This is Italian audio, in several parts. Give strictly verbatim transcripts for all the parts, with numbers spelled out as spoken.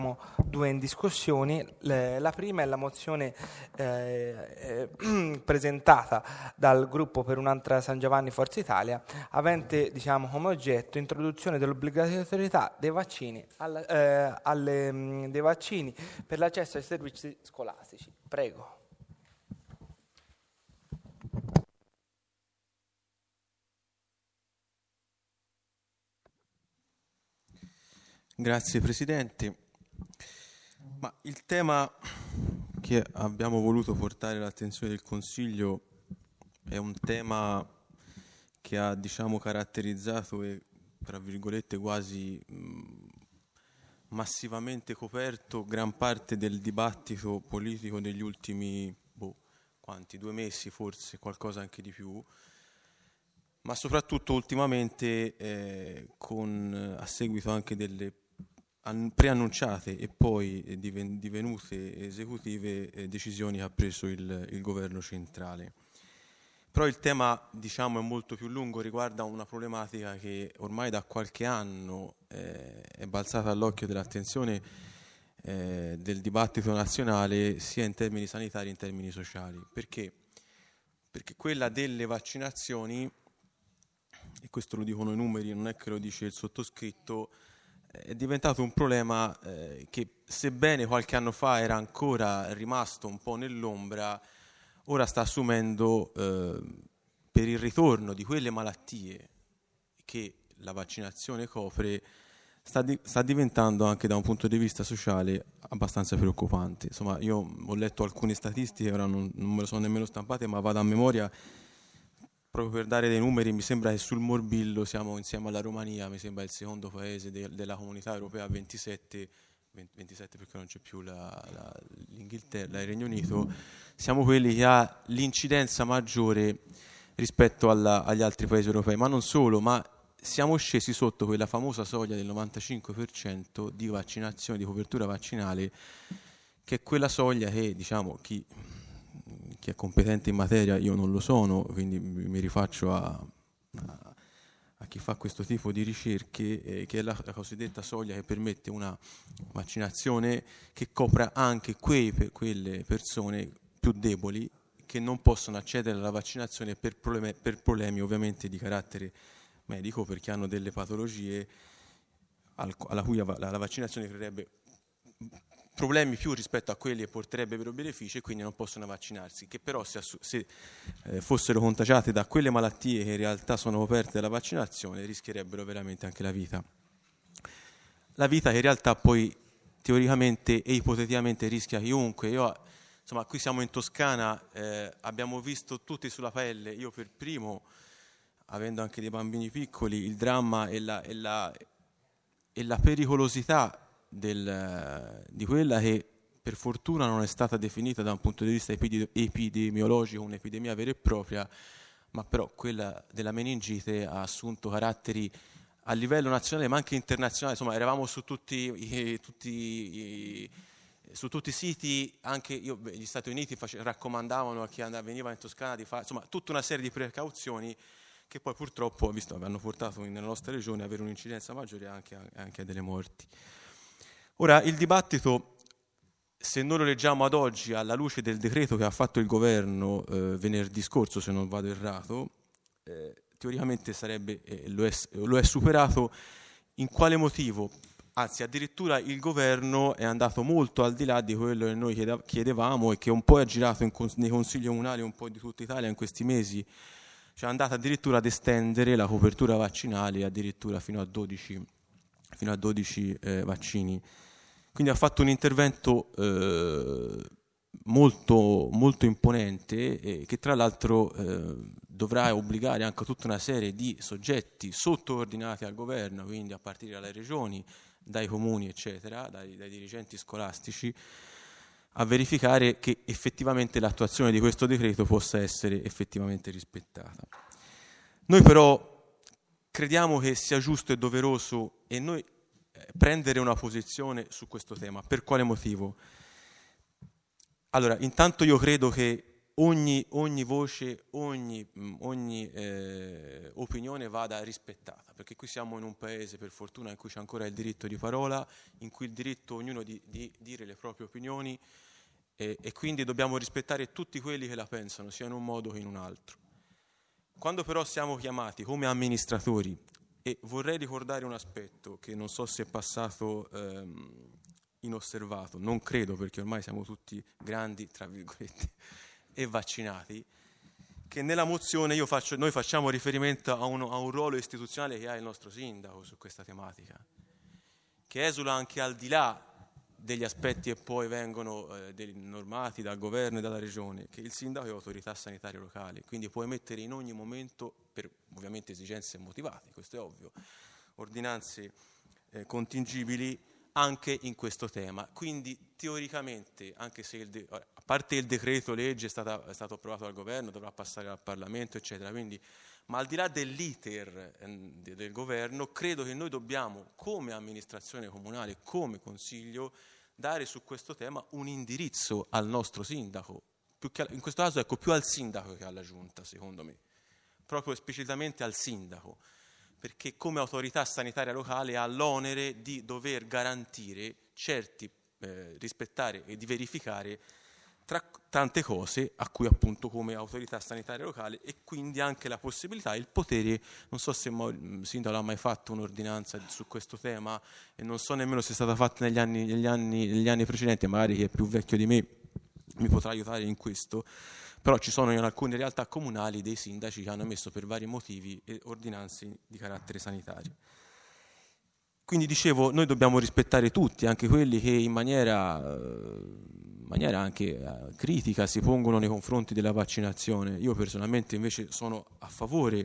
Due in discussione. La prima è la mozione eh, eh, presentata dal gruppo Per un'altra San Giovanni Forza Italia, avente diciamo come oggetto introduzione dell'obbligatorietà dei vaccini, alla, eh, alle, mh, dei vaccini per l'accesso ai servizi scolastici. Prego. Grazie Presidente. Ma il tema che abbiamo voluto portare all'attenzione del Consiglio è un tema che ha, diciamo, caratterizzato e, tra virgolette, quasi mh, massivamente coperto gran parte del dibattito politico degli ultimi, boh, quanti, due mesi forse, qualcosa anche di più, ma soprattutto ultimamente eh, con, a seguito anche delle preannunciate e poi divenute esecutive eh, decisioni che ha preso il, il governo centrale. Però il tema, diciamo, è molto più lungo, riguarda una problematica che ormai da qualche anno eh, è balzata all'occhio dell'attenzione eh, del dibattito nazionale, sia in termini sanitari che in termini sociali. Perché? Perché quella delle vaccinazioni, e questo lo dicono i numeri, non è che lo dice il sottoscritto, è diventato un problema eh, che, sebbene qualche anno fa era ancora rimasto un po' nell'ombra, ora sta assumendo eh, per il ritorno di quelle malattie che la vaccinazione copre, sta, di, sta diventando anche da un punto di vista sociale abbastanza preoccupante. Insomma, io ho letto alcune statistiche, ora non, non me lo sono nemmeno stampate, ma vado a memoria. Proprio per dare dei numeri, mi sembra che sul morbillo siamo insieme alla Romania, mi sembra il secondo paese de, della comunità europea, ventisette, ventisette perché non c'è più la, la, l'Inghilterra, il Regno Unito, siamo quelli che ha l'incidenza maggiore rispetto alla, agli altri paesi europei, ma non solo, ma siamo scesi sotto quella famosa soglia del novantacinque per cento di vaccinazione, di copertura vaccinale, che è quella soglia che, diciamo, chi... chi è competente in materia, io non lo sono, quindi mi rifaccio a, a, a chi fa questo tipo di ricerche, eh, che è la, la cosiddetta soglia che permette una vaccinazione che copra anche quei, per, quelle persone più deboli che non possono accedere alla vaccinazione per problemi, per problemi ovviamente di carattere medico, perché hanno delle patologie al, alla cui la, la vaccinazione creerebbe problemi più rispetto a quelli che porterebbero benefici e quindi non possono vaccinarsi, che però se, se eh, fossero contagiate da quelle malattie che in realtà sono coperte dalla vaccinazione rischierebbero veramente anche la vita. La vita che in realtà poi teoricamente e ipoteticamente rischia chiunque. Io, insomma, qui siamo in Toscana, eh, abbiamo visto tutti sulla pelle, io per primo, avendo anche dei bambini piccoli, il dramma e la, e la, e la pericolosità Del, di quella che per fortuna non è stata definita da un punto di vista epidemiologico un'epidemia vera e propria, ma però quella della meningite ha assunto caratteri a livello nazionale ma anche internazionale. Insomma, eravamo su tutti i, tutti i, su tutti i siti, anche io, gli Stati Uniti face, raccomandavano a chi andava, veniva in Toscana di fare, insomma, tutta una serie di precauzioni che poi purtroppo, visto, hanno portato nella nostra regione ad avere un'incidenza maggiore anche, anche a delle morti. Ora, il dibattito, se noi lo leggiamo ad oggi alla luce del decreto che ha fatto il governo eh, venerdì scorso, se non vado errato, eh, teoricamente sarebbe, eh, lo, è, lo è superato. In quale motivo? Anzi, addirittura il governo è andato molto al di là di quello che noi chiedevamo e che un po' è girato in, nei consigli comunali un po' di tutta Italia in questi mesi. Cioè è andato addirittura ad estendere la copertura vaccinale addirittura fino a dodici, fino a dodici eh, vaccini. Quindi ha fatto un intervento eh, molto, molto imponente e che tra l'altro eh, dovrà obbligare anche tutta una serie di soggetti sottoordinati al governo, quindi a partire dalle regioni, dai comuni eccetera, dai, dai dirigenti scolastici, a verificare che effettivamente l'attuazione di questo decreto possa essere effettivamente rispettata. Noi però crediamo che sia giusto e doveroso e noi prendere una posizione su questo tema. Per quale motivo? Allora, intanto io credo che ogni, ogni voce, ogni, ogni eh, opinione vada rispettata, perché qui siamo in un paese, per fortuna, in cui c'è ancora il diritto di parola, in cui il diritto ognuno di, di dire le proprie opinioni, e, e quindi dobbiamo rispettare tutti quelli che la pensano, sia in un modo che in un altro. Quando però siamo chiamati come amministratori, e vorrei ricordare un aspetto che non so se è passato ehm, inosservato, non credo, perché ormai siamo tutti grandi, tra virgolette, e vaccinati, che nella mozione io faccio, noi facciamo riferimento a, uno, a un ruolo istituzionale che ha il nostro sindaco su questa tematica, che esula anche al di là degli aspetti che poi vengono eh, normati dal governo e dalla regione, che il sindaco è autorità sanitaria locale, quindi può emettere in ogni momento, per ovviamente esigenze motivate, questo è ovvio, ordinanze eh, contingibili anche in questo tema. Quindi teoricamente, anche se il de- a parte il decreto legge è, stata, è stato approvato dal governo, dovrà passare al Parlamento, eccetera, quindi, ma al di là dell'iter eh, del governo, credo che noi dobbiamo, come amministrazione comunale, come consiglio, dare su questo tema un indirizzo al nostro sindaco, più che, in questo caso ecco, più al sindaco che alla giunta, secondo me, proprio esplicitamente al sindaco, perché come autorità sanitaria locale ha l'onere di dover garantire certi, eh, rispettare e di verificare tra tante cose a cui appunto come autorità sanitaria locale, e quindi anche la possibilità, il potere, non so se il sindaco ha mai fatto un'ordinanza su questo tema e non so nemmeno se è stata fatta negli anni, negli anni, negli anni precedenti, magari chi è più vecchio di me mi potrà aiutare in questo, però ci sono in alcune realtà comunali dei sindaci che hanno emesso per vari motivi ordinanze di carattere sanitario. Quindi dicevo, noi dobbiamo rispettare tutti, anche quelli che in maniera, in maniera anche uh, critica si pongono nei confronti della vaccinazione. Io personalmente invece sono a favore,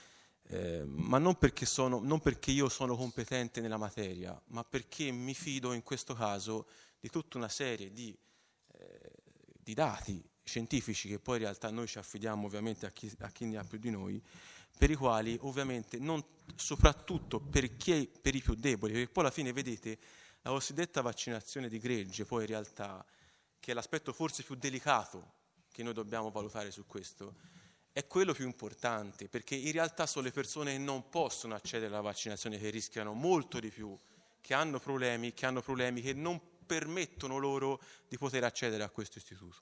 eh, ma non perché, sono, non perché io sono competente nella materia, ma perché mi fido in questo caso di tutta una serie di, eh, di dati scientifici che poi in realtà noi ci affidiamo ovviamente a chi, a chi ne ha più di noi, per i quali ovviamente, non, soprattutto per, chi è, per i più deboli, perché poi alla fine vedete la cosiddetta vaccinazione di gregge, poi in realtà, che è l'aspetto forse più delicato che noi dobbiamo valutare su questo, è quello più importante, perché in realtà sono le persone che non possono accedere alla vaccinazione che rischiano molto di più, che hanno problemi, che hanno problemi che non permettono loro di poter accedere a questo istituto.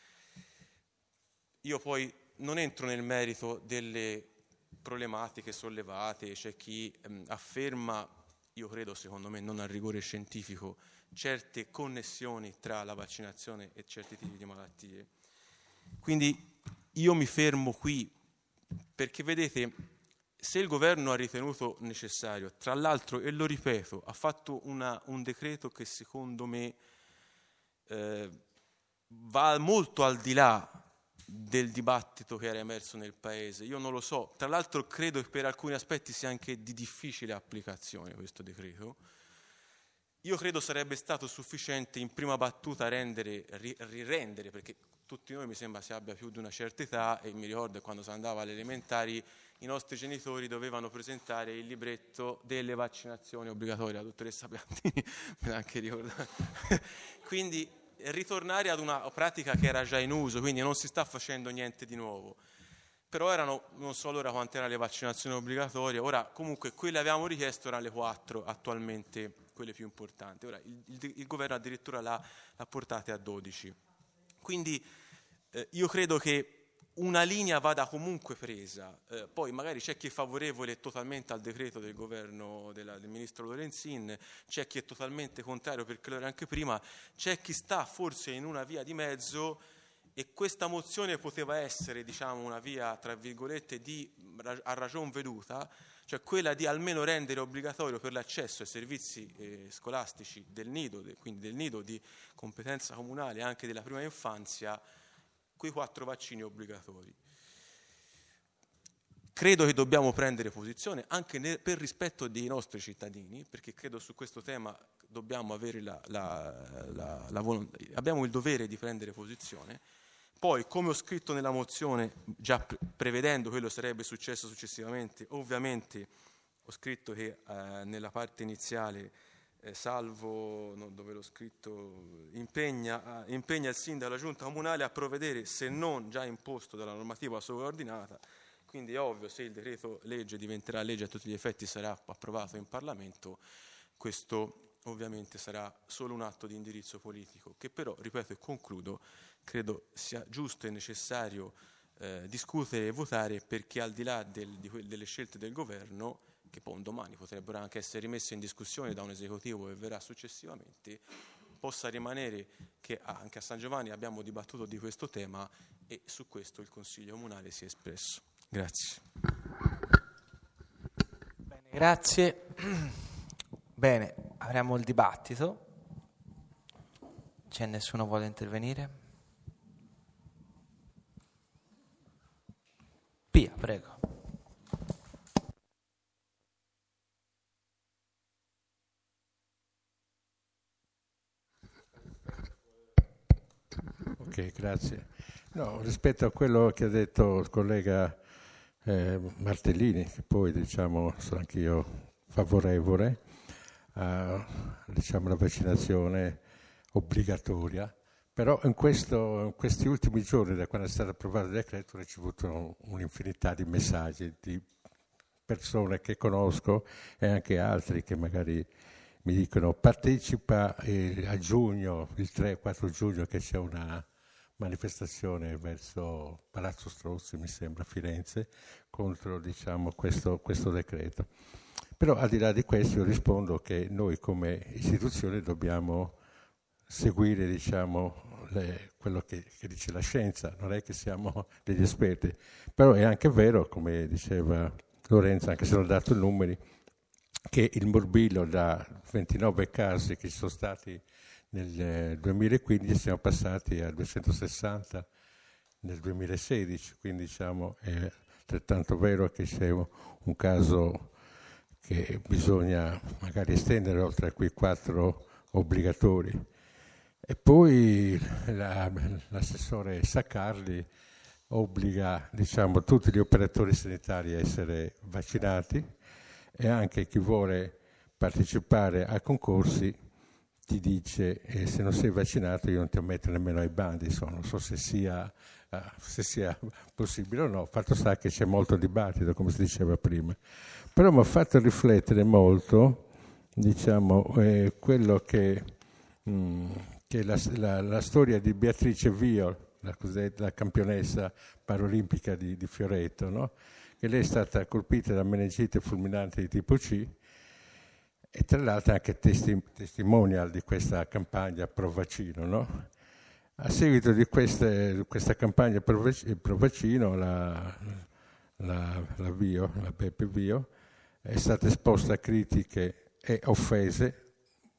Io poi non entro nel merito delle problematiche sollevate, c'è chi ehm, afferma, io credo secondo me non al rigore scientifico, certe connessioni tra la vaccinazione e certi tipi di malattie. Quindi io mi fermo qui perché vedete, se il governo ha ritenuto necessario, tra l'altro, e lo ripeto, ha fatto una, un decreto che secondo me eh, va molto al di là del dibattito che era emerso nel paese. Io non lo so, tra l'altro credo che per alcuni aspetti sia anche di difficile applicazione questo decreto. Io credo sarebbe stato sufficiente in prima battuta rendere, rirendere, perché tutti noi mi sembra si abbia più di una certa età, e mi ricordo quando si andava alle elementari i nostri genitori dovevano presentare il libretto delle vaccinazioni obbligatorie, la dottoressa Piantini me l'ha anche ricordato. Quindi ritornare ad una pratica che era già in uso, quindi non si sta facendo niente di nuovo. Però erano, non so allora quante erano le vaccinazioni obbligatorie, ora comunque quelle avevamo richiesto erano le quattro attualmente, quelle più importanti. Ora il, il, il governo addirittura l'ha, l'ha portate a dodici. Quindi eh, io credo che una linea vada comunque presa, eh, poi magari c'è chi è favorevole totalmente al decreto del governo della, del ministro Lorenzin, c'è chi è totalmente contrario perché lo era anche prima, c'è chi sta forse in una via di mezzo, e questa mozione poteva essere, diciamo, una via, tra virgolette, di, a ragion veduta, cioè quella di almeno rendere obbligatorio per l'accesso ai servizi eh, scolastici del nido, de, quindi del nido di competenza comunale anche della prima infanzia, quei quattro vaccini obbligatori. Credo che dobbiamo prendere posizione anche ne, per rispetto dei nostri cittadini, perché credo su questo tema dobbiamo avere la, la, la, la volontà, abbiamo il dovere di prendere posizione. Poi, come ho scritto nella mozione, già pre- prevedendo quello sarebbe successo successivamente, ovviamente ho scritto che eh, nella parte iniziale eh, salvo no, dove l'ho scritto, impegna, impegna il sindaco e la giunta comunale a provvedere, se non già imposto dalla normativa sovraordinata. Quindi è ovvio, se il decreto legge diventerà legge a tutti gli effetti, sarà approvato in Parlamento, questo ovviamente sarà solo un atto di indirizzo politico, che però, ripeto e concludo, credo sia giusto e necessario eh, discutere e votare, perché al di là del, di que- delle scelte del governo, che poi un domani potrebbero anche essere rimesse in discussione da un esecutivo che verrà successivamente, possa rimanere che anche a San Giovanni abbiamo dibattuto di questo tema e su questo il Consiglio Comunale si è espresso. Grazie. Bene, grazie. Bene, apriamo il dibattito. C'è nessuno vuole intervenire? Pia, prego. Ok, grazie. No, rispetto a quello che ha detto il collega eh, Martellini, che poi diciamo sono anch'io favorevole a diciamo, la vaccinazione obbligatoria, però in, questo, in questi ultimi giorni, da quando è stato approvato il decreto, ho ricevuto un'infinità di messaggi di persone che conosco e anche altri che magari mi dicono partecipa eh, a giugno, il tre quattro giugno, che c'è una manifestazione verso Palazzo Strozzi, mi sembra, a Firenze, contro diciamo, questo, questo decreto. Però al di là di questo io rispondo che noi come istituzione dobbiamo seguire diciamo, le, quello che, che dice la scienza, non è che siamo degli esperti, però è anche vero, come diceva Lorenzo, anche se non ho dato i numeri, che il morbillo da ventinove casi che ci sono stati nel duemilaquindici siamo passati a duecentosessanta nel duemilasedici, quindi diciamo è altrettanto vero che c'è un caso che bisogna magari estendere oltre a quei quattro obbligatori. E poi la, l'assessore Saccarli obbliga diciamo, tutti gli operatori sanitari a essere vaccinati e anche chi vuole partecipare a concorsi ti dice eh, se non sei vaccinato io non ti ammetto nemmeno ai bandi, insomma, non so se sia, uh, se sia possibile o no, fatto sta che c'è molto dibattito come si diceva prima, però mi ha fatto riflettere molto diciamo eh, quello che, mh, che la, la, la storia di Beatrice Viol, la, la campionessa paralimpica di, di Fioretto, no? Che lei è stata colpita da meningite fulminante di tipo C e tra l'altro anche testi, testimonial di questa campagna pro vaccino, no? A seguito di, queste, di questa campagna pro, pro vaccino la, la, la Vio, la Beppe Vio, è stata esposta a critiche e offese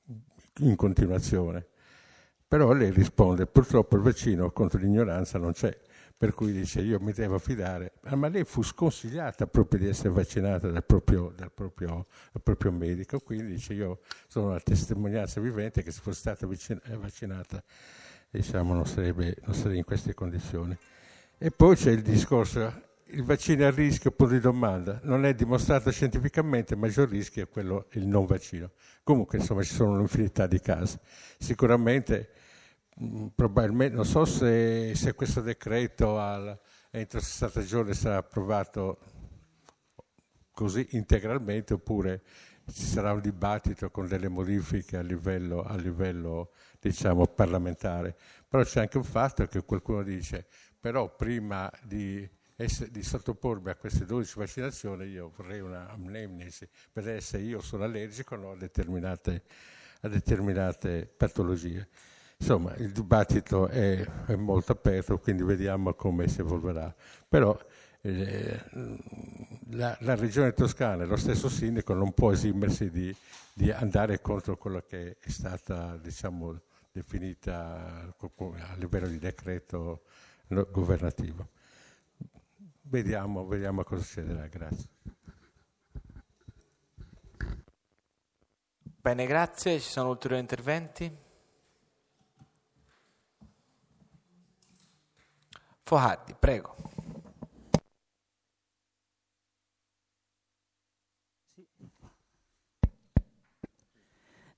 in continuazione. Però lei risponde, purtroppo il vaccino contro l'ignoranza non c'è, per cui dice io mi devo fidare, ah, ma lei fu sconsigliata proprio di essere vaccinata dal proprio, dal proprio, dal proprio medico, quindi dice io sono una testimonianza vivente che se fosse stata vaccinata diciamo non sarebbe, non sarebbe in queste condizioni. E poi c'è il discorso, il vaccino è a rischio, punto di domanda, non è dimostrato scientificamente, il maggior rischio è quello il non vaccino. Comunque insomma ci sono un'infinità di casi. Sicuramente probabilmente, non so se, se questo decreto al, entro sessanta giorni sarà approvato così integralmente oppure ci sarà un dibattito con delle modifiche a livello, a livello diciamo parlamentare. Però c'è anche un fatto che qualcuno dice però prima di, essere, di sottopormi a queste dodici vaccinazioni io vorrei una amnemnesi per vedere se io sono allergico o no a determinate, a determinate patologie. Insomma, il dibattito è, è molto aperto, quindi vediamo come si evolverà. Però eh, la, la regione toscana e lo stesso sindaco non può esimersi di, di andare contro quello che è stata, diciamo, definita a livello di decreto governativo. Vediamo, vediamo cosa succederà. Grazie. Bene, grazie. Ci sono ulteriori interventi? Fohaddi, prego.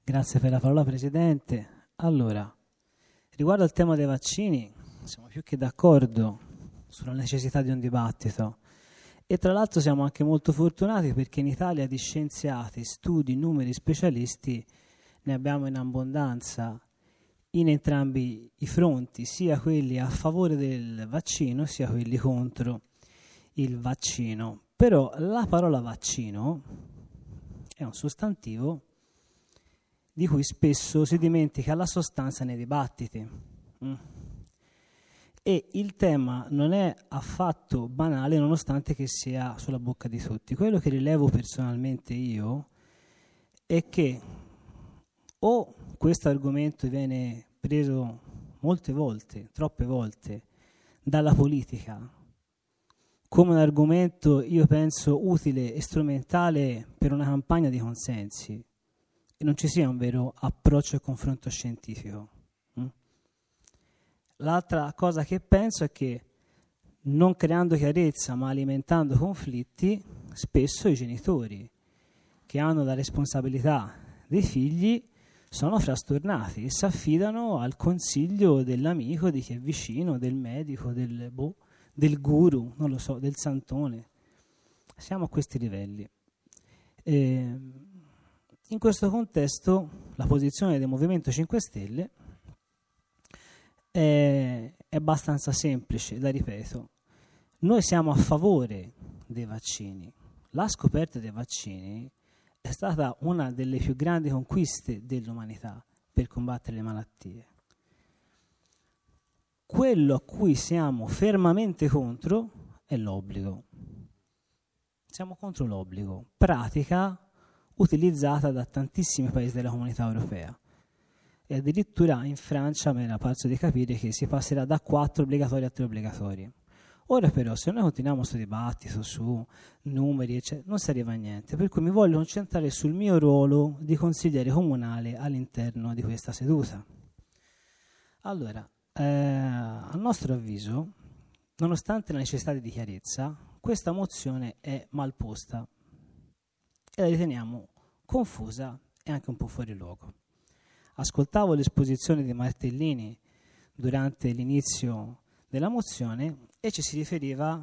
Grazie per la parola, Presidente. Allora, riguardo al tema dei vaccini, siamo più che d'accordo sulla necessità di un dibattito e tra l'altro siamo anche molto fortunati perché in Italia di scienziati, studi, numeri, specialisti ne abbiamo in abbondanza in entrambi i fronti, sia quelli a favore del vaccino sia quelli contro il vaccino. Però la parola vaccino è un sostantivo di cui spesso si dimentica la sostanza nei dibattiti. Mm. E il tema non è affatto banale nonostante che sia sulla bocca di tutti. Quello che rilevo personalmente io è che o questo argomento viene preso molte volte, troppe volte, dalla politica come un argomento, io penso, utile e strumentale per una campagna di consensi e non ci sia un vero approccio e confronto scientifico. Mm? L'altra cosa che penso è che non creando chiarezza ma alimentando conflitti, spesso i genitori che hanno la responsabilità dei figli sono frastornati e si affidano al consiglio dell'amico, di chi è vicino, del medico, del, boh, del guru, non lo so, del santone. Siamo a questi livelli. E in questo contesto la posizione del Movimento cinque Stelle è, è abbastanza semplice, la ripeto. Noi siamo a favore dei vaccini. La scoperta dei vaccini è stata una delle più grandi conquiste dell'umanità per combattere le malattie. Quello a cui siamo fermamente contro è l'obbligo. Siamo contro l'obbligo, pratica utilizzata da tantissimi paesi della comunità europea. E addirittura in Francia mi era parso di capire che si passerà da quattro obbligatori a tre obbligatori. Ora però, se noi continuiamo questo dibattito su numeri, eccetera, non si arriva a niente. Per cui mi voglio concentrare sul mio ruolo di consigliere comunale all'interno di questa seduta. Allora, eh, a nostro avviso, nonostante la necessità di chiarezza, questa mozione è mal posta e la riteniamo confusa e anche un po' fuori luogo. Ascoltavo l'esposizione di Martellini durante l'inizio della mozione e ci si riferiva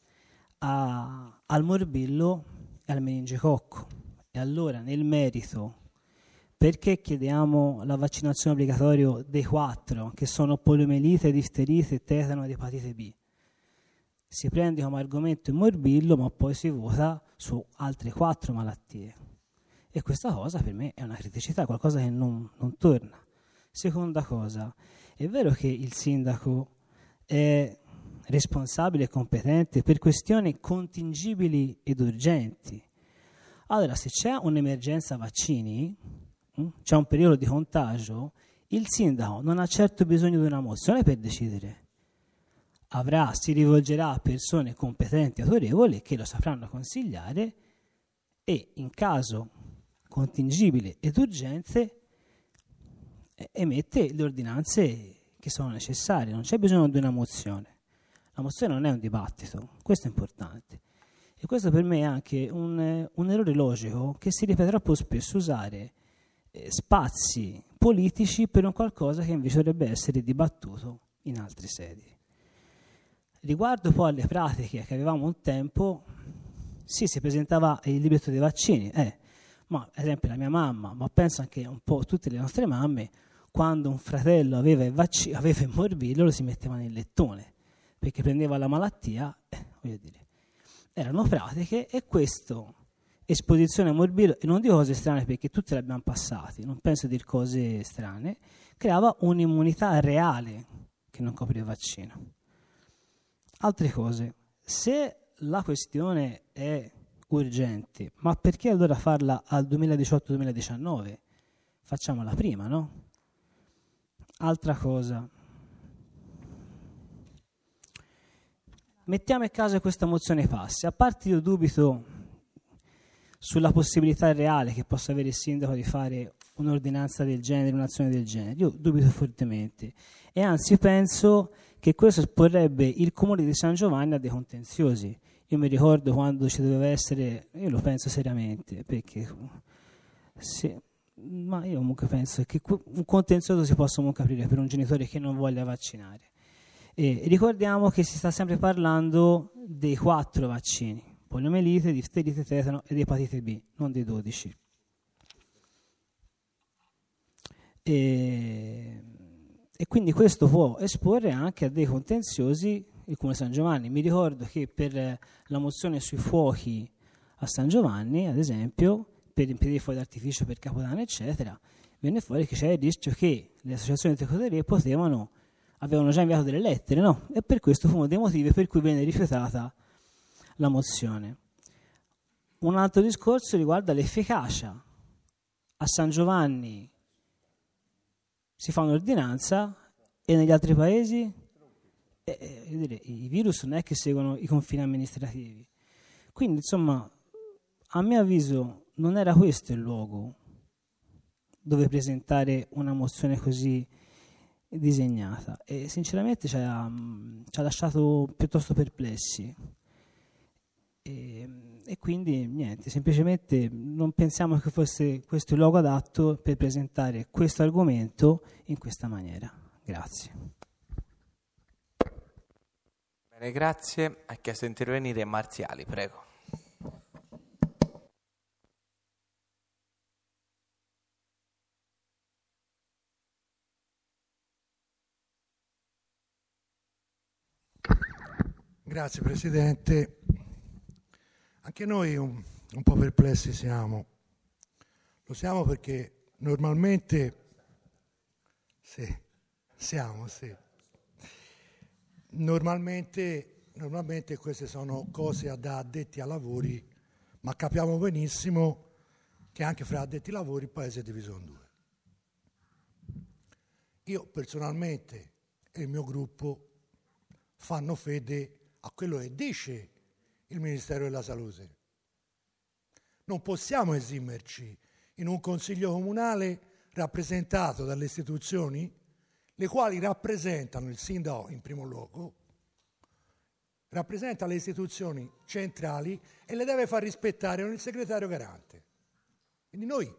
a, al morbillo e al meningococco. E allora, nel merito, perché chiediamo la vaccinazione obbligatoria dei quattro, che sono poliomielite, difterite, tetano ed epatite B? Si prende come argomento il morbillo, ma poi si vota su altre quattro malattie. E questa cosa per me è una criticità, qualcosa che non, non torna. Seconda cosa, è vero che il sindaco è responsabile e competente per questioni contingibili ed urgenti. Allora, se c'è un'emergenza vaccini, mh, c'è un periodo di contagio, il sindaco non ha certo bisogno di una mozione per decidere. Avrà, si rivolgerà a persone competenti e autorevoli che lo sapranno consigliare e, in caso contingibile ed urgente, emette le ordinanze che sono necessarie. Non c'è bisogno di una mozione. La mozione non è un dibattito, questo è importante. E questo per me è anche un, un errore logico che si ripete troppo spesso, usare eh, spazi politici per un qualcosa che invece dovrebbe essere dibattuto in altre sedi. Riguardo poi alle pratiche che avevamo un tempo, sì, si presentava il libretto dei vaccini, eh, ma ad esempio la mia mamma, ma penso anche un po' tutte le nostre mamme, quando un fratello aveva il, vac- aveva il morbillo lo si metteva nel lettone, perché prendeva la malattia, eh, voglio dire, erano pratiche e questo, esposizione al morbillo, e non dico cose strane perché tutte le abbiamo passate, non penso dire cose strane, creava un'immunità reale che non copre il vaccino. Altre cose, se la questione è urgente, ma perché allora farla al duemiladiciotto duemiladiciannove? Facciamola prima, no? Altra cosa, mettiamo in caso che questa mozione passi, a parte io dubito sulla possibilità reale che possa avere il sindaco di fare un'ordinanza del genere, un'azione del genere, io dubito fortemente e anzi penso che questo esporrebbe il comune di San Giovanni a dei contenziosi. Io mi ricordo quando ci doveva essere, io lo penso seriamente, perché se, ma io comunque penso che un contenzioso si possa comunque aprire per un genitore che non voglia vaccinare. E ricordiamo che si sta sempre parlando dei quattro vaccini: poliomielite, difterite, tetano ed epatite B, non dei dodici. E, e quindi questo può esporre anche a dei contenziosi il Comune San Giovanni. Mi ricordo che per la mozione sui fuochi a San Giovanni, ad esempio, per impedire fuochi d'artificio per Capodanno, eccetera, venne fuori che c'era il rischio che le associazioni di tecoterie potevano, avevano già inviato delle lettere, no? E per questo fu uno dei motivi per cui venne rifiutata la mozione. Un altro discorso riguarda l'efficacia. A San Giovanni si fa un'ordinanza e negli altri paesi eh, eh, dire, i virus non è che seguono i confini amministrativi. Quindi, insomma, a mio avviso non era questo il luogo dove presentare una mozione così disegnata, e sinceramente ci ha, ci ha lasciato piuttosto perplessi. E, e quindi niente, semplicemente non pensiamo che fosse questo il luogo adatto per presentare questo argomento in questa maniera. Grazie. Bene, grazie. Ha chiesto di intervenire Marziali, prego. Grazie Presidente. Anche noi un, un po' perplessi siamo. Lo siamo perché normalmente sì, siamo, sì. Normalmente, normalmente queste sono cose da addetti ai lavori, ma capiamo benissimo che anche fra addetti ai lavori il Paese è diviso in due. Io personalmente e il mio gruppo fanno fede a quello che dice il Ministero della Salute. Non possiamo esimerci in un consiglio comunale rappresentato dalle istituzioni, le quali rappresentano il sindaco in primo luogo, rappresenta le istituzioni centrali e le deve far rispettare con il segretario garante. Quindi noi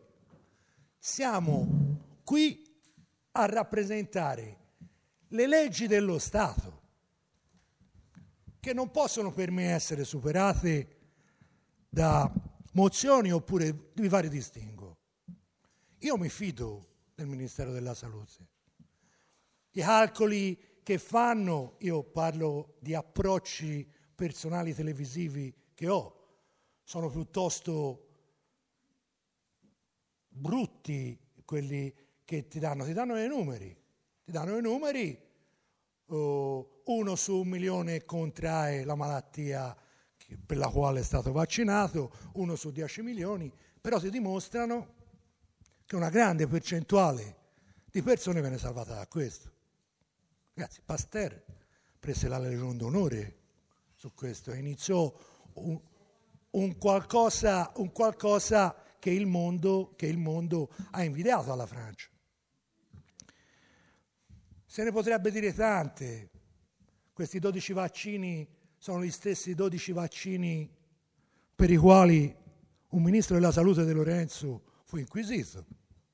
siamo qui a rappresentare le leggi dello Stato, che non possono per me essere superate da mozioni oppure di vari distinguo. Io mi fido del Ministero della Salute. I calcoli che fanno, io parlo di approcci personali televisivi che ho, sono piuttosto brutti quelli che ti danno, ti danno dei numeri, ti danno dei numeri. Uh, uno su un milione contrae la malattia per la quale è stato vaccinato, uno su dieci milioni, però si dimostrano che una grande percentuale di persone viene salvata da questo. Ragazzi, Pasteur prese la Legion d'Onore su questo e iniziò un, un, qualcosa, un qualcosa che il mondo, che il mondo ha invidiato alla Francia. Se ne potrebbe dire tante. Questi dodici vaccini sono gli stessi dodici vaccini per i quali un ministro della salute De Lorenzo fu inquisito.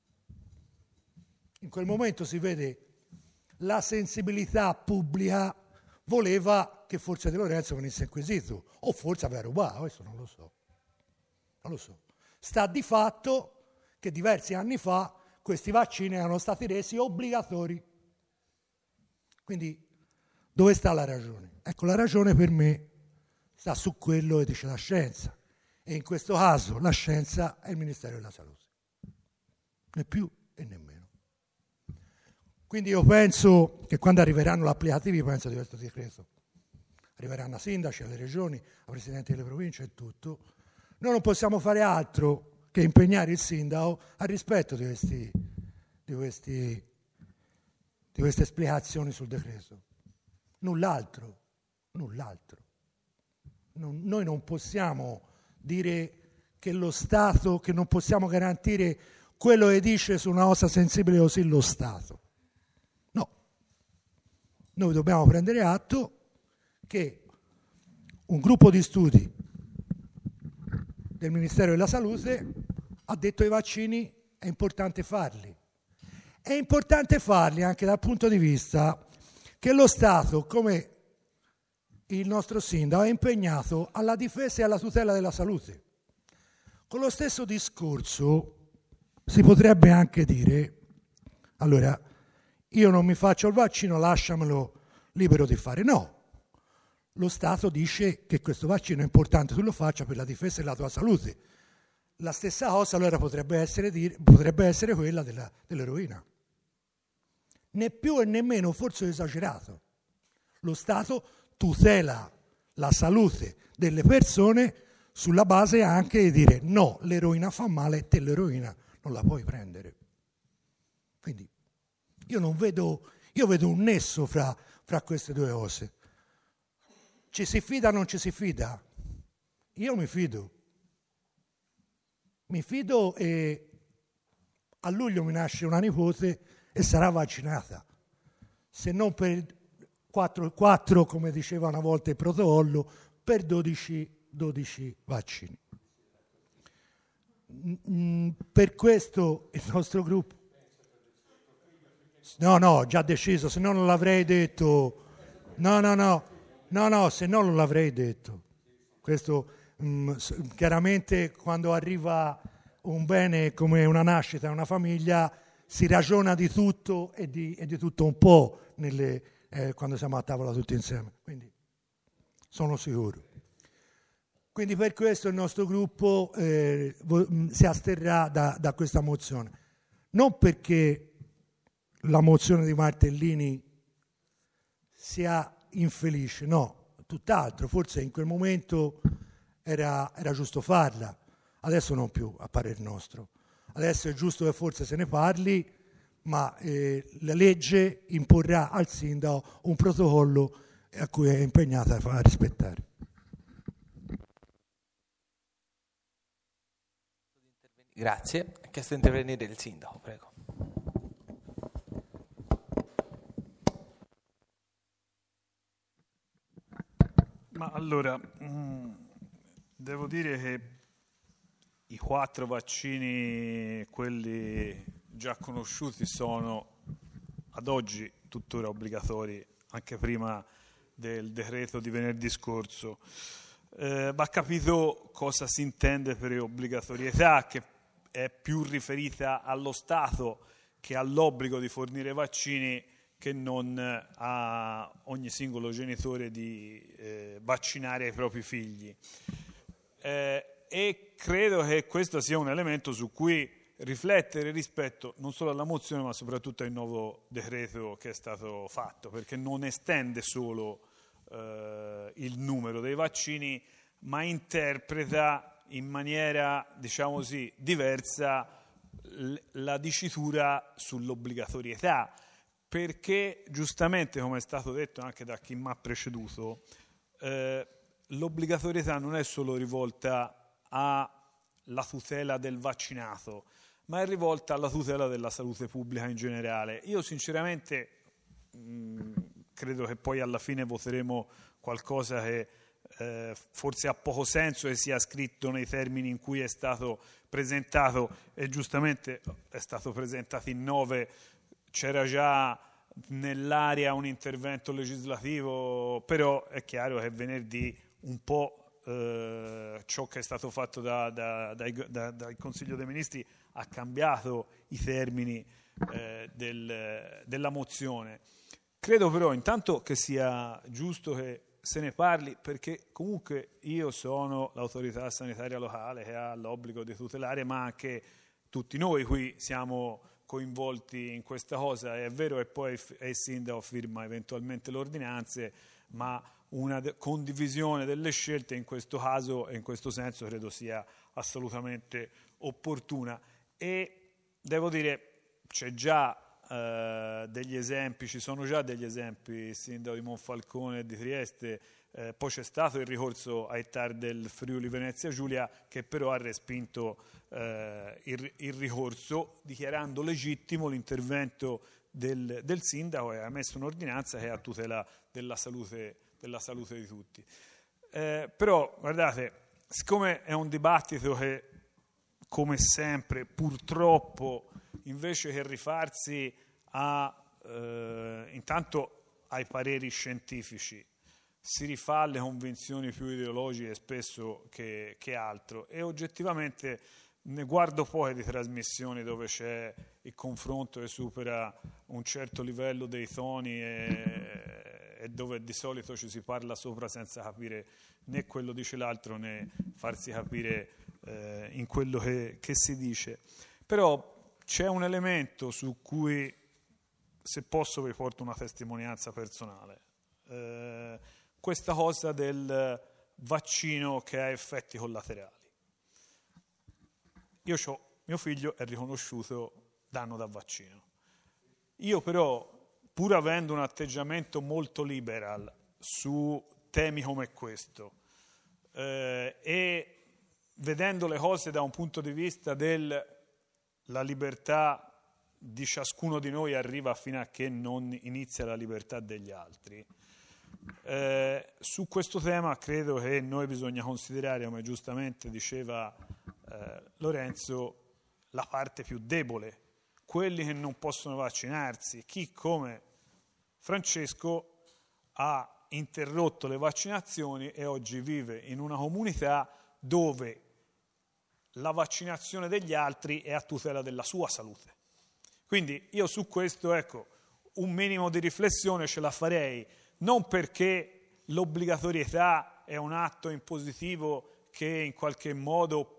In quel momento si vede la sensibilità pubblica voleva che forse De Lorenzo venisse inquisito, o forse aveva rubato, questo non lo so. Non lo so. Sta di fatto che diversi anni fa questi vaccini erano stati resi obbligatori. Quindi dove sta la ragione? Ecco, la ragione per me sta su quello che dice la scienza, e in questo caso la scienza è il Ministero della Salute, né più e né meno. Quindi io penso che quando arriveranno gli applicativi, penso di questo decreto, arriveranno a sindaci, alle regioni, ai presidenti delle province e tutto, noi non possiamo fare altro che impegnare il sindaco al rispetto di questi, di questi di queste esplicazioni sul decreto. Null'altro, null'altro. Non, noi non possiamo dire che lo Stato, che non possiamo garantire quello che dice su una cosa sensibile così lo Stato. No. Noi dobbiamo prendere atto che un gruppo di studi del Ministero della Salute ha detto che i vaccini è importante farli. È importante farli anche dal punto di vista che lo Stato, come il nostro sindaco, è impegnato alla difesa e alla tutela della salute. Con lo stesso discorso si potrebbe anche dire, allora, io non mi faccio il vaccino, lasciamelo libero di fare. No, lo Stato dice che questo vaccino è importante, tu lo faccia per la difesa della tua salute. La stessa cosa allora potrebbe essere, dire, potrebbe essere quella della, dell'eroina. Né più e né meno, forse esagerato. Lo Stato tutela la salute delle persone sulla base anche di dire no, l'eroina fa male, te l'eroina non la puoi prendere. Quindi io non vedo, io vedo un nesso fra, fra queste due cose. Ci si fida o non ci si fida? Io mi fido. Mi fido e a luglio mi nasce una nipote e sarà vaccinata. Se non per quattro, quattro come diceva una volta il protocollo, per dodici, dodici vaccini. Per questo il nostro gruppo... No, no, già deciso, se no non l'avrei detto. No, no, no, no, no, se no non l'avrei detto. Questo mh, chiaramente quando arriva un bene come una nascita, una famiglia, si ragiona di tutto e di, e di tutto un po' nelle, eh, quando siamo a tavola tutti insieme. Quindi sono sicuro. Quindi per questo il nostro gruppo eh, si asterrà da, da questa mozione. Non perché la mozione di Martellini sia infelice, no, tutt'altro, forse in quel momento era, era giusto farla, adesso non più, a parer nostro. Adesso è giusto che forse se ne parli, ma eh, la legge imporrà al sindaco un protocollo a cui è impegnata a rispettare. Grazie. Ha chiesto di intervenire il sindaco, prego. Ma allora, mh, devo dire che i quattro vaccini, quelli già conosciuti, sono ad oggi tuttora obbligatori, anche prima del decreto di venerdì scorso. Eh, va capito cosa si intende per obbligatorietà, che è più riferita allo Stato che all'obbligo di fornire vaccini, che non a ogni singolo genitore di eh, vaccinare i propri figli. Eh, e credo che questo sia un elemento su cui riflettere rispetto non solo alla mozione, ma soprattutto al nuovo decreto che è stato fatto, perché non estende solo eh, il numero dei vaccini, ma interpreta in maniera, diciamo così, diversa l- la dicitura sull'obbligatorietà, perché giustamente, come è stato detto anche da chi mi ha preceduto, eh, l'obbligatorietà non è solo rivolta alla tutela del vaccinato, ma è rivolta alla tutela della salute pubblica in generale. Io sinceramente mh, credo che poi alla fine voteremo qualcosa che eh, forse ha poco senso e sia scritto nei termini in cui è stato presentato, e giustamente è stato presentato in nove. C'era già nell'area un intervento legislativo, però è chiaro che venerdì un po' eh, ciò che è stato fatto da, da, dai, da, dal Consiglio dei Ministri ha cambiato i termini eh, del, della mozione. Credo però intanto che sia giusto che se ne parli, perché comunque io sono l'autorità sanitaria locale che ha l'obbligo di tutelare, ma anche tutti noi qui siamo coinvolti in questa cosa. È vero che poi è il sindaco firma eventualmente le ordinanze, ma una de- condivisione delle scelte in questo caso e in questo senso credo sia assolutamente opportuna. E devo dire, c'è già eh, degli esempi, ci sono già degli esempi, il sindaco di Monfalcone e di Trieste, eh, poi c'è stato il ricorso ai T A R del Friuli Venezia Giulia, che però ha respinto eh, il, il ricorso, dichiarando legittimo l'intervento del, del sindaco, e ha emesso un'ordinanza che è a tutela della salute, della salute di tutti. Eh, però guardate, siccome è un dibattito che come sempre, purtroppo, invece che rifarsi a, eh, intanto ai pareri scientifici, si rifà alle convinzioni più ideologiche spesso che, che altro, e oggettivamente ne guardo poche di trasmissioni dove c'è il confronto che supera un certo livello dei toni e, e dove di solito ci si parla sopra senza capire né quello dice l'altro né farsi capire eh, in quello che, che si dice. Però c'è un elemento su cui, se posso, vi porto una testimonianza personale. Eh, questa cosa del vaccino che ha effetti collaterali. Io ho mio figlio è riconosciuto danno da vaccino. Io però, pur avendo un atteggiamento molto liberal su temi come questo eh, e vedendo le cose da un punto di vista della libertà di ciascuno di noi arriva fino a che non inizia la libertà degli altri, eh, su questo tema credo che noi bisogna considerare, come giustamente diceva eh, Lorenzo, la parte più debole, quelli che non possono vaccinarsi, chi come Francesco ha interrotto le vaccinazioni e oggi vive in una comunità dove la vaccinazione degli altri è a tutela della sua salute. Quindi io su questo, ecco, un minimo di riflessione ce la farei, non perché l'obbligatorietà è un atto impositivo che in qualche modo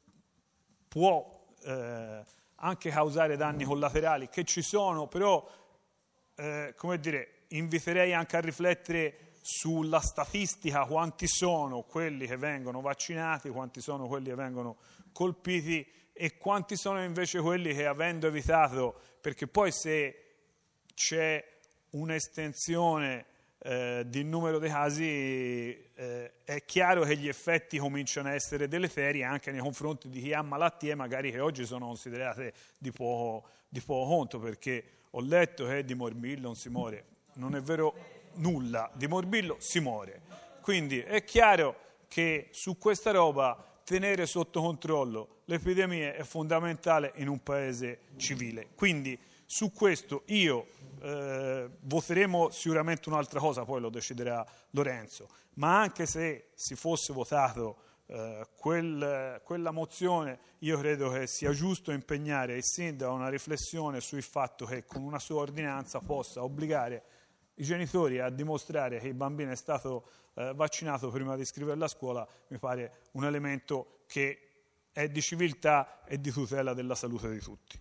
può eh, anche causare danni collaterali, che ci sono, però eh, come dire, inviterei anche a riflettere sulla statistica, quanti sono quelli che vengono vaccinati, quanti sono quelli che vengono colpiti e quanti sono invece quelli che, avendo evitato, perché poi se c'è un'estensione eh, del numero dei casi eh, è chiaro che gli effetti cominciano a essere deleteri anche nei confronti di chi ha malattie magari che oggi sono considerate di poco, di poco conto, perché ho letto che di morbillo non si muore, non è vero nulla, di morbillo si muore, quindi è chiaro che su questa roba tenere sotto controllo le epidemie è fondamentale in un paese civile. Quindi su questo io eh, voteremo sicuramente un'altra cosa, poi lo deciderà Lorenzo, ma anche se si fosse votato eh, quel, quella mozione, io credo che sia giusto impegnare il sindaco a una riflessione sul fatto che con una sua ordinanza possa obbligare i genitori a dimostrare che il bambino è stato eh, vaccinato prima di iscriverlo a scuola. Mi pare un elemento che è di civiltà e di tutela della salute di tutti.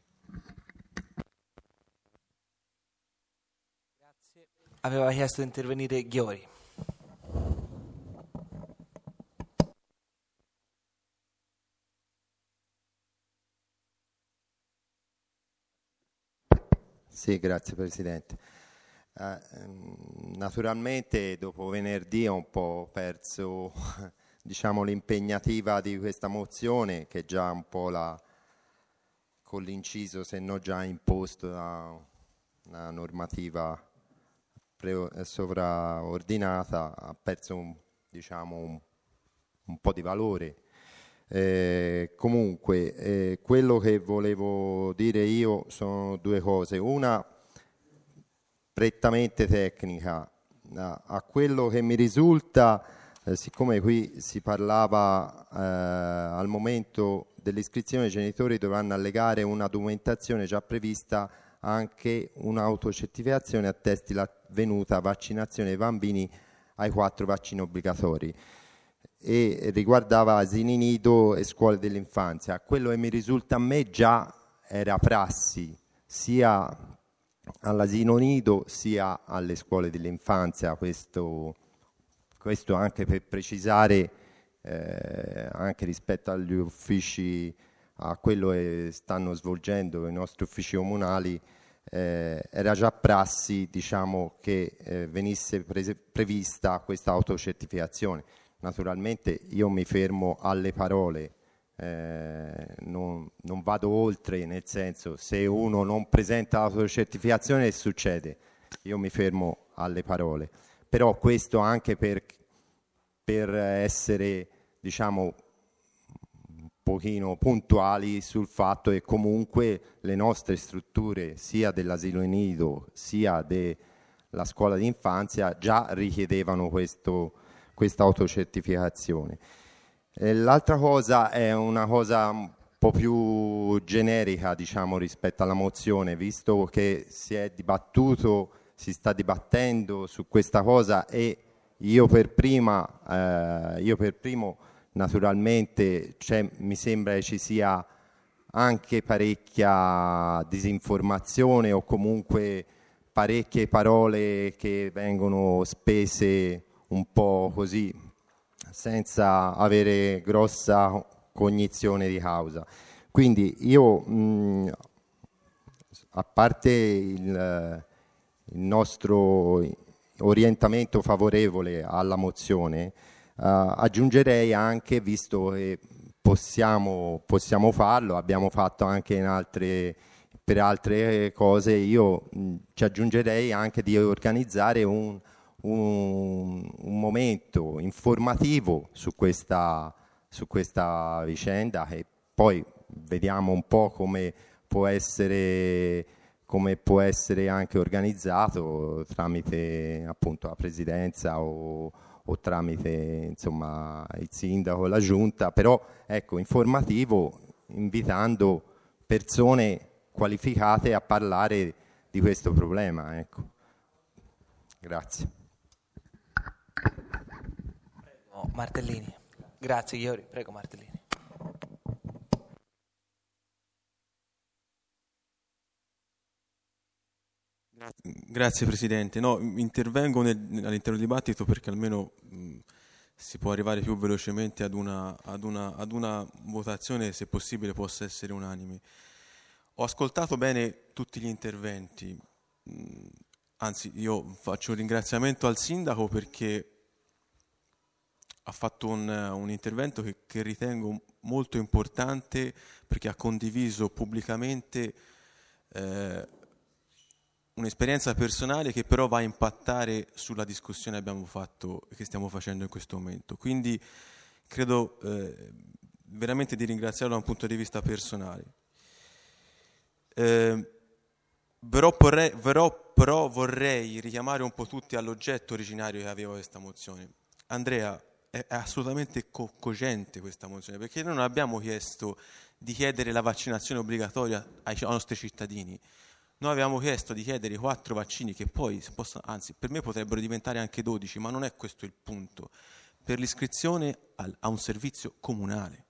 Grazie. Aveva chiesto di intervenire Ghiori. Sì, grazie Presidente. Eh, naturalmente dopo venerdì ho un po' perso diciamo, l'impegnativa di questa mozione, che già un po' la, con l'inciso, se non già imposto da una normativa pre- sovraordinata, ha perso un, diciamo, un, un po' di valore. Eh, comunque, eh, quello che volevo dire io sono due cose. Una prettamente tecnica. A, a quello che mi risulta, eh, siccome qui si parlava eh, al momento dell'iscrizione, i genitori dovranno allegare una documentazione già prevista, anche un'autocertificazione attesti l'avvenuta vaccinazione dei bambini ai quattro vaccini obbligatori, e riguardava asili nido e scuole dell'infanzia. Quello che mi risulta a me già era prassi sia all'asilo nido sia alle scuole dell'infanzia, questo, questo anche per precisare eh, anche rispetto agli uffici, a quello che stanno svolgendo i nostri uffici comunali, eh, era già prassi, diciamo, che eh, venisse prese, prevista questa autocertificazione. Naturalmente io mi fermo alle parole, eh, non, non vado oltre, nel senso, se uno non presenta l'autocertificazione che succede? Io mi fermo alle parole, però questo anche per, per essere, diciamo, pochino puntuali sul fatto che comunque le nostre strutture, sia dell'asilo nido sia della scuola d'infanzia, già richiedevano questo, questa autocertificazione. E l'altra cosa è una cosa un po' più generica, diciamo, rispetto alla mozione, visto che si è dibattuto, si sta dibattendo su questa cosa, e io per prima, eh, io per primo naturalmente mi sembra che ci sia anche parecchia disinformazione o comunque parecchie parole che vengono spese un po' così senza avere grossa cognizione di causa. Quindi io, mh, a parte il, il nostro orientamento favorevole alla mozione, Uh, aggiungerei anche, visto che possiamo, possiamo farlo, abbiamo fatto anche in altre, per altre cose, io mh, ci aggiungerei anche di organizzare un, un, un momento informativo su questa, su questa vicenda, e poi vediamo un po' come può essere, come può essere anche organizzato tramite appunto la presidenza o o tramite insomma il sindaco, la giunta, però ecco, informativo, invitando persone qualificate a parlare di questo problema, ecco. Grazie. Prego, Martellini. Grazie Iori, prego Martellini. Grazie Presidente. No, intervengo nel, all'interno del dibattito perché almeno mh, si può arrivare più velocemente ad una, ad, una, ad una votazione, se possibile possa essere unanime. Ho ascoltato bene tutti gli interventi, mh, anzi io faccio un ringraziamento al Sindaco perché ha fatto un, un intervento che, che ritengo molto importante, perché ha condiviso pubblicamente eh, un'esperienza personale che però va a impattare sulla discussione che abbiamo fatto e che stiamo facendo in questo momento. Quindi credo eh, veramente di ringraziarlo da un punto di vista personale. Eh, però, vorrei, però, però vorrei richiamare un po' tutti all'oggetto originario che aveva questa mozione. Andrea, è assolutamente co- cogente questa mozione, perché noi non abbiamo chiesto di chiedere la vaccinazione obbligatoria ai, ai nostri cittadini. Noi avevamo chiesto di chiedere i quattro vaccini che poi, si possono, anzi per me potrebbero diventare anche dodici, ma non è questo il punto, per l'iscrizione al, a un servizio comunale.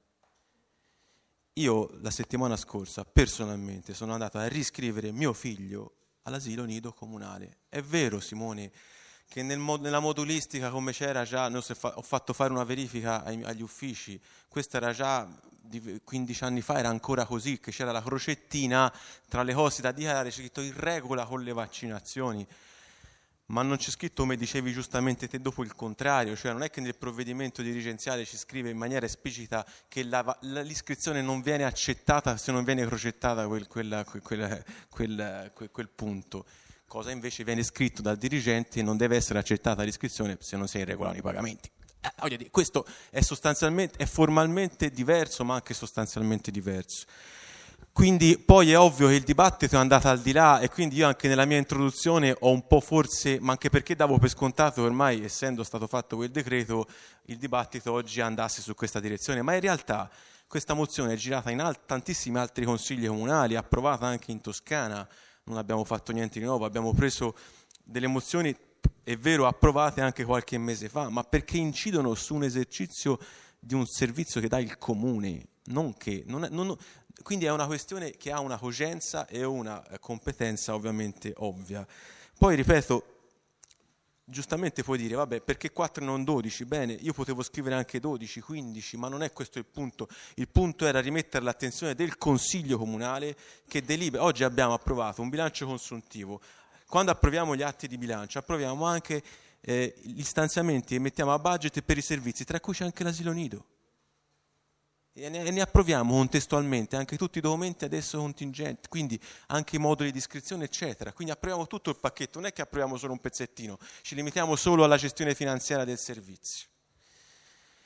Io la settimana scorsa personalmente sono andato a riscrivere mio figlio all'asilo nido comunale. È vero, Simone, che nel, nella modulistica come c'era già, no, se fa, ho fatto fare una verifica ai, agli uffici, questa era già di quindici anni fa, era ancora così, che c'era la crocettina tra le cose da dichiarare, c'è scritto in regola con le vaccinazioni, ma non c'è scritto, come dicevi giustamente te, dopo il contrario, cioè non è che nel provvedimento dirigenziale ci scrive in maniera esplicita che la, la, l'iscrizione non viene accettata se non viene crocettata quel, quella, quel, quel, quel, quel, quel punto, cosa invece viene scritto dal dirigente: non deve essere accettata l'iscrizione se non si regolano i pagamenti. Eh, voglio dire, questo è sostanzialmente, è formalmente diverso, ma anche sostanzialmente diverso. Quindi poi è ovvio che il dibattito è andato al di là, e quindi io anche nella mia introduzione ho un po' forse, ma anche perché davo per scontato che ormai, essendo stato fatto quel decreto, il dibattito oggi andasse su questa direzione, ma in realtà questa mozione è girata in al- tantissimi altri consigli comunali, approvata anche in Toscana, non abbiamo fatto niente di nuovo, abbiamo preso delle mozioni, è vero, approvate anche qualche mese fa, ma perché incidono su un esercizio di un servizio che dà il comune, non che, non è, non, quindi è una questione che ha una cogenza e una competenza ovviamente ovvia. Poi ripeto, giustamente puoi dire, vabbè, perché quattro e non dodici? Bene, io potevo scrivere anche dodici, quindici, ma non è questo il punto. Il punto era rimettere l'attenzione del Consiglio Comunale che delibera. Oggi abbiamo approvato un bilancio consuntivo. Quando approviamo gli atti di bilancio, approviamo anche eh, gli stanziamenti e mettiamo a budget per i servizi, tra cui c'è anche l'asilo nido. E ne, e ne approviamo contestualmente anche tutti i documenti adesso contingenti, quindi anche i moduli di iscrizione, eccetera. Quindi approviamo tutto il pacchetto, non è che approviamo solo un pezzettino, ci limitiamo solo alla gestione finanziaria del servizio.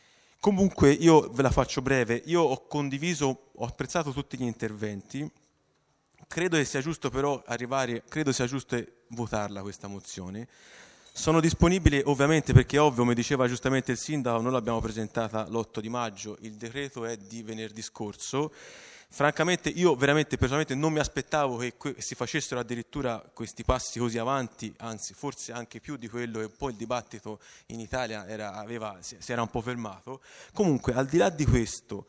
Comunque io ve la faccio breve, io ho condiviso, ho apprezzato tutti gli interventi, credo che sia giusto però arrivare, credo sia giusto votarla questa mozione. Sono disponibile ovviamente perché è ovvio, come diceva giustamente il sindaco, noi l'abbiamo presentata l'otto di maggio, il decreto è di venerdì scorso. Francamente io veramente personalmente non mi aspettavo che que- si facessero addirittura questi passi così avanti, anzi forse anche più di quello che poi il dibattito in Italia era, aveva, si, si era un po' fermato. Comunque al di là di questo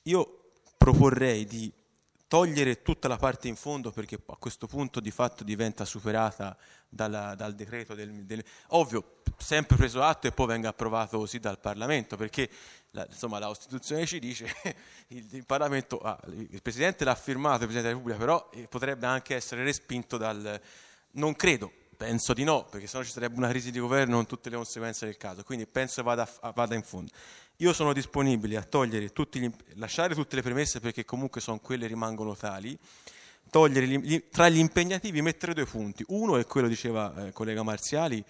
io proporrei di togliere tutta la parte in fondo, perché a questo punto di fatto diventa superata dalla, dal decreto del, del ovvio, sempre preso atto e poi venga approvato così dal Parlamento, perché la, insomma la Costituzione ci dice il, il Parlamento, ah, il Presidente l'ha firmato, il Presidente della Repubblica, però eh, potrebbe anche essere respinto dal, non credo, penso di no, perché sennò ci sarebbe una crisi di governo con tutte le conseguenze del caso, quindi penso vada, vada in fondo. Io sono disponibile a togliere tutti gli, lasciare tutte le premesse perché comunque sono quelle rimangono tali, togliere gli, gli, tra gli impegnativi mettere due punti. Uno è quello diceva il eh, collega Marziali,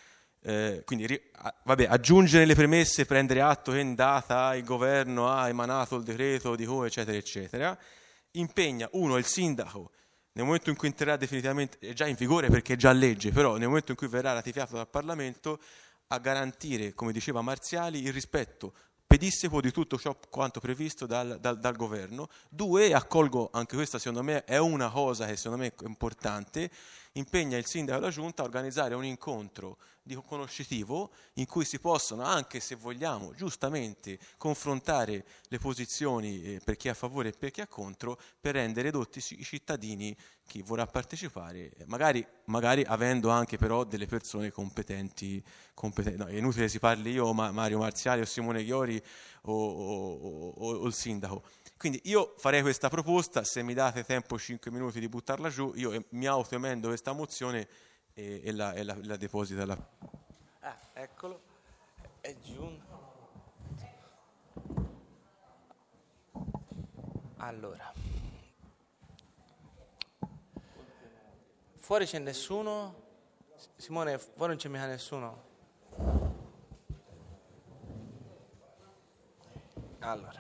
eh, quindi ri, a, vabbè, aggiungere le premesse, prendere atto che in data il governo ha emanato il decreto di come eccetera eccetera. Impegna uno il sindaco nel momento in cui entrerà definitivamente, è già in vigore perché è già legge, però nel momento in cui verrà ratificato dal Parlamento, a garantire, come diceva Marziali, il rispetto pedissequo di tutto ciò quanto previsto dal, dal, dal governo. Due, accolgo anche questa, secondo me è una cosa che secondo me è importante, impegna il sindaco e la giunta a organizzare un incontro di conoscitivo in cui si possono, anche se vogliamo, giustamente confrontare le posizioni eh, per chi è a favore e per chi è contro, per rendere edotti i cittadini, chi vorrà partecipare, magari, magari avendo anche però delle persone competenti, competenti. No, è inutile che si parli io, ma Mario Marziali o Simone Chiori o, o, o, o il sindaco. Quindi io farei questa proposta, se mi date tempo cinque minuti di buttarla giù, io mi autoemendo questa mozione e, e, la, e la, la deposito alla... Ah, eccolo, è giunto. Allora, fuori c'è nessuno? Simone, fuori non c'è mica nessuno? Allora.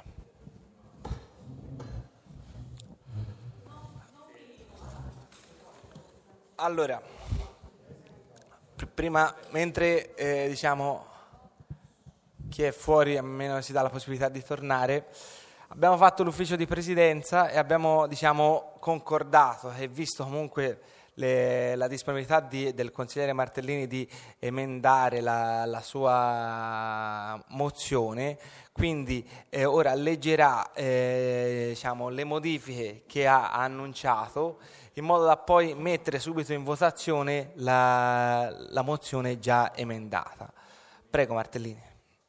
Allora, pr- prima, mentre eh, diciamo chi è fuori almeno si dà la possibilità di tornare, abbiamo fatto l'ufficio di presidenza e abbiamo diciamo concordato e visto comunque le, la disponibilità di, del consigliere Martellini di emendare la, la sua mozione, quindi eh, ora leggerà eh, diciamo, le modifiche che ha annunciato in modo da poi mettere subito in votazione la, la mozione già emendata. Prego Martellini.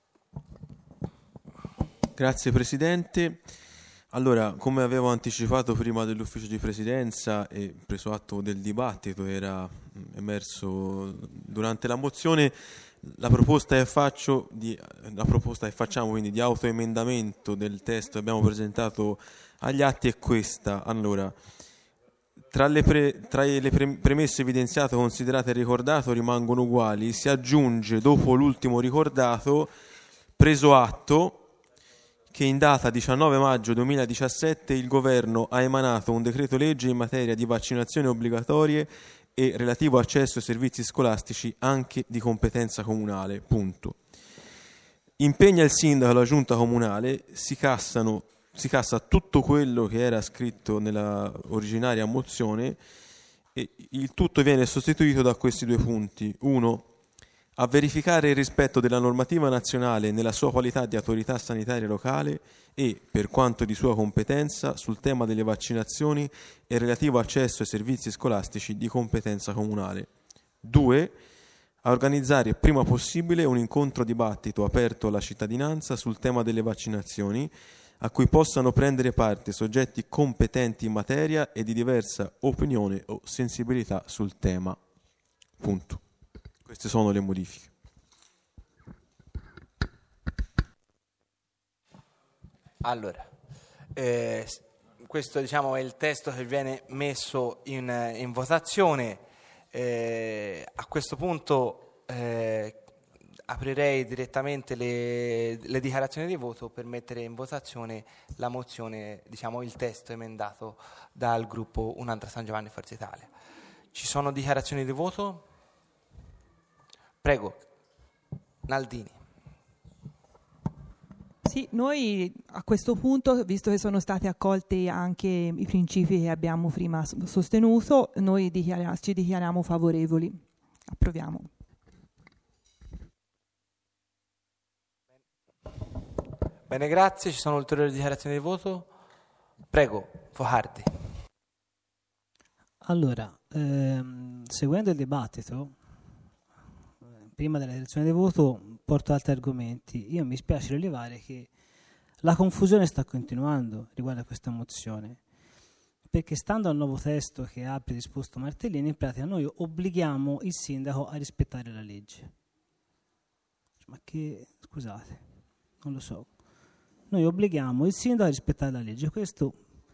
Grazie Presidente. Allora, come avevo anticipato prima dell'ufficio di presidenza e preso atto del dibattito, era emerso durante la mozione, la proposta che faccio di, la proposta che facciamo quindi di autoemendamento del testo che abbiamo presentato agli atti è questa. Allora, tra le, pre, tra le pre, premesse evidenziate, considerate e ricordato rimangono uguali, si aggiunge dopo l'ultimo ricordato, preso atto che in data diciannove maggio duemiladiciassette il Governo ha emanato un decreto legge in materia di vaccinazioni obbligatorie e relativo accesso ai servizi scolastici anche di competenza comunale. Punto. Impegna il sindaco e la giunta comunale, si cassano, si cassa tutto quello che era scritto nella originaria mozione e il tutto viene sostituito da questi due punti. Uno, a verificare il rispetto della normativa nazionale nella sua qualità di autorità sanitaria locale e, per quanto di sua competenza, sul tema delle vaccinazioni e relativo accesso ai servizi scolastici di competenza comunale. Due, a organizzare prima possibile un incontro dibattito aperto alla cittadinanza sul tema delle vaccinazioni, a cui possano prendere parte soggetti competenti in materia e di diversa opinione o sensibilità sul tema. Punto. Queste sono le modifiche. Allora, eh, questo diciamo è il testo che viene messo in, in votazione. Eh, a questo punto eh, aprirei direttamente le, le dichiarazioni di voto per mettere in votazione la mozione, diciamo il testo emendato dal gruppo Un'altra San Giovanni Forza Italia. Ci sono dichiarazioni di voto? Prego, Naldini. Sì, noi a questo punto, visto che sono stati accolti anche i principi che abbiamo prima sostenuto, noi dichiara- ci dichiariamo favorevoli. Approviamo. Bene, grazie. Ci sono ulteriori dichiarazioni di voto? Prego, Focardi. Allora, ehm, seguendo il dibattito, eh, prima della direzione di voto porto altri argomenti. Io mi spiace rilevare che la confusione sta continuando riguardo a questa mozione, perché stando al nuovo testo che ha predisposto Martellini, in pratica noi obblighiamo il sindaco a rispettare la legge. Ma che, scusate, non lo so. Noi obblighiamo il sindaco a rispettare la legge, questo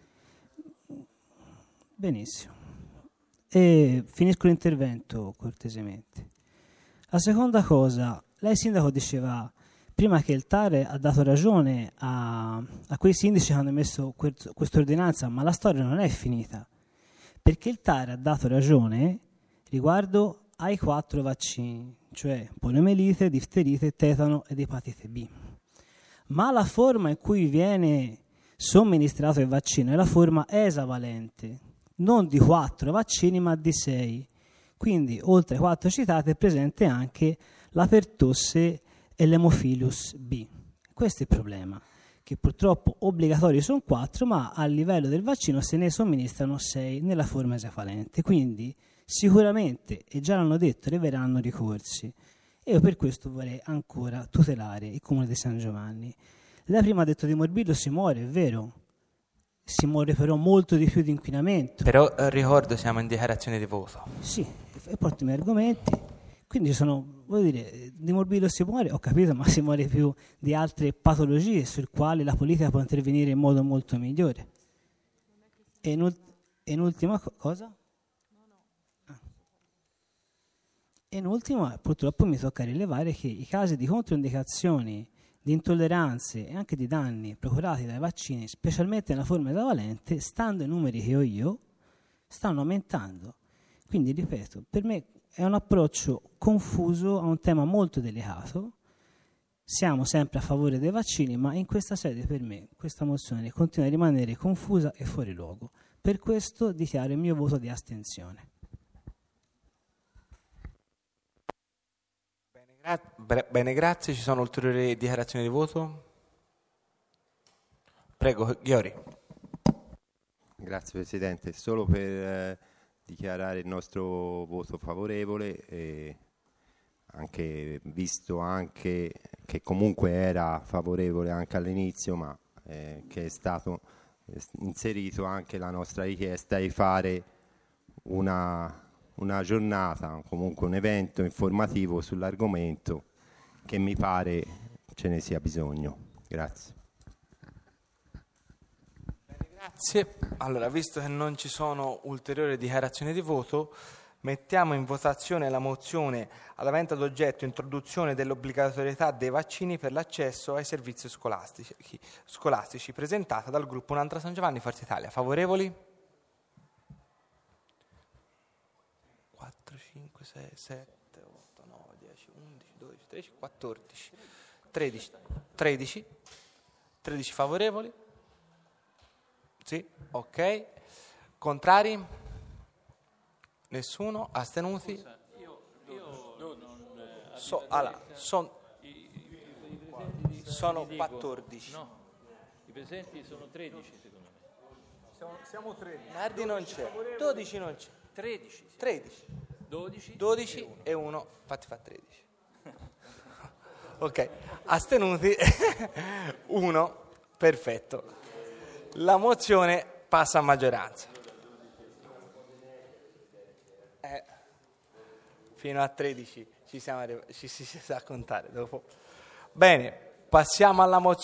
benissimo. E finisco l'intervento cortesemente. La seconda cosa, lei sindaco diceva prima che il T A R ha dato ragione a, a quei sindaci che hanno emesso questa ordinanza, ma la storia non è finita, perché il T A R ha dato ragione riguardo ai quattro vaccini, cioè poliomielite, difterite, tetano ed epatite B. Ma la forma in cui viene somministrato il vaccino è la forma esavalente, non di quattro vaccini ma di sei. Quindi oltre ai quattro citate è presente anche la pertosse e l'Haemophilus B. Questo è il problema, che purtroppo obbligatori sono quattro, ma a livello del vaccino se ne somministrano sei nella forma esavalente. Quindi sicuramente, e già l'hanno detto, arriveranno ricorsi. E io per questo vorrei ancora tutelare il comune di San Giovanni. Lei prima ha detto di morbillo si muore, è vero, si muore però molto di più di inquinamento. Però eh, ricordo siamo in dichiarazione di voto. Sì, e porto i miei argomenti. Quindi ci sono, voglio dire, di morbillo si muore, ho capito, ma si muore più di altre patologie sul quali la politica può intervenire in modo molto migliore. E in, ult- e in ultima co- cosa? E in ultimo, purtroppo mi tocca rilevare che i casi di controindicazioni, di intolleranze e anche di danni procurati dai vaccini, specialmente nella forma esavalente, stando ai numeri che ho io, stanno aumentando. Quindi, ripeto, per me è un approccio confuso a un tema molto delicato. Siamo sempre a favore dei vaccini, ma in questa sede per me questa mozione continua a rimanere confusa e fuori luogo. Per questo dichiaro il mio voto di astensione. Bene, grazie. Ci sono ulteriori dichiarazioni di voto? Prego, Ghiori. Grazie Presidente. Solo per eh, dichiarare il nostro voto favorevole, e anche visto anche che comunque era favorevole anche all'inizio, ma eh, che è stato eh, inserito anche la nostra richiesta di fare una una giornata, comunque un evento informativo sull'argomento, che mi pare ce ne sia bisogno. Grazie. Bene, grazie. Allora, visto che non ci sono ulteriori dichiarazioni di voto, mettiamo in votazione la mozione avente ad oggetto introduzione dell'obbligatorietà dei vaccini per l'accesso ai servizi scolastici, scolastici presentata dal gruppo Un'altra San Giovanni Forza Italia. Favorevoli? quattro, cinque, sei, sette, otto, nove, dieci, undici, dodici, tredici, quattordici, tredici, tredici, tredici favorevoli? Sì, ok. Contrari? Nessuno? Astenuti? So, allora, son, sono quattordici. No, i presenti sono tredici secondo me. Siamo, siamo tredici. Nardi non c'è, dodici non c'è. tredici. Sì. tredici. dodici. dodici e uno, infatti fa tredici. Ok, astenuti uno, perfetto. La mozione passa a maggioranza. Eh, fino a tredici ci siamo arrivati, ci si sa contare dopo. Bene, passiamo alla mozione.